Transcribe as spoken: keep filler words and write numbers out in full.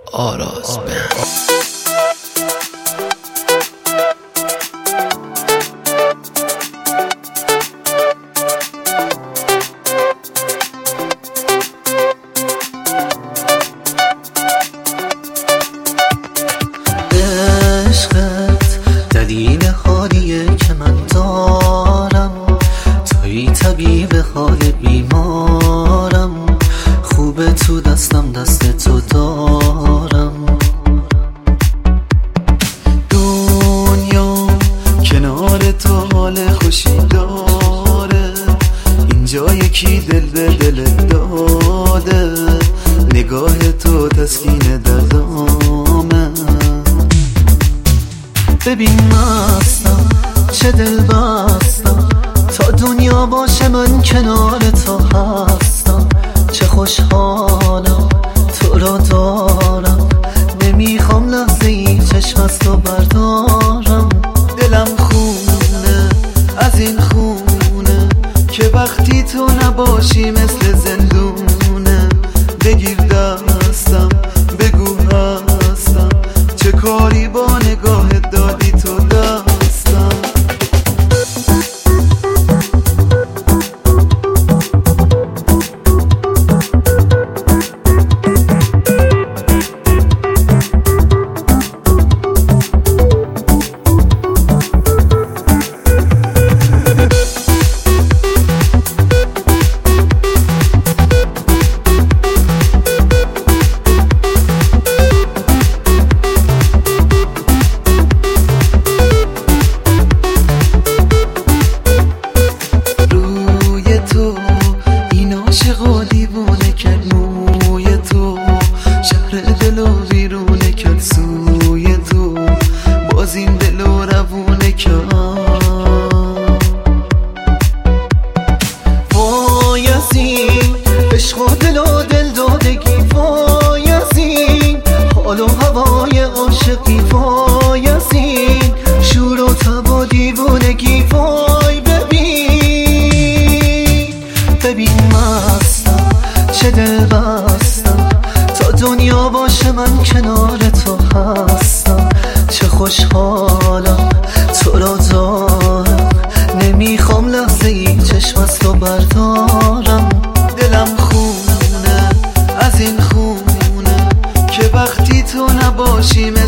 آراز بند. عشقت دلیل حالیه که من دارم، توی طبیب حال بیمارم، خوبه تو دستم دست تو دارم. دنیا کنار تو حال خوشی داره، اینجا یکی دل به دل داده، نگاه تو تسکین دردامه. ببین مستم چه دل بستم، تا دنیا باشه من کنار تو هستم. چه خوشحالم تو را دارم، نمیخوام لحظه ای چشم از تو بردارم. دلم خونه از این خونه که وقتی تو نباشی مثل زندونه. بگیر دستم بگو هستم، چه کاری با نگاهت دادی تو دستم. دل و ویرونه کرد سوی تو، باز این دل و روونه کرد. وای از این عشق و دل و دل دادگی، وای از این حال و هوای عاشقی، وای از این شور و تب و دیوونگی. وای ببین ببین مستم چه دل بستم، تا دنیا باشه من کنار تو هستم. چه خوشحالم تو را دارم، نمیخوام لحظه ای چشم از تو بردارم. دلم خونه از این خونه که وقتی تو نباشی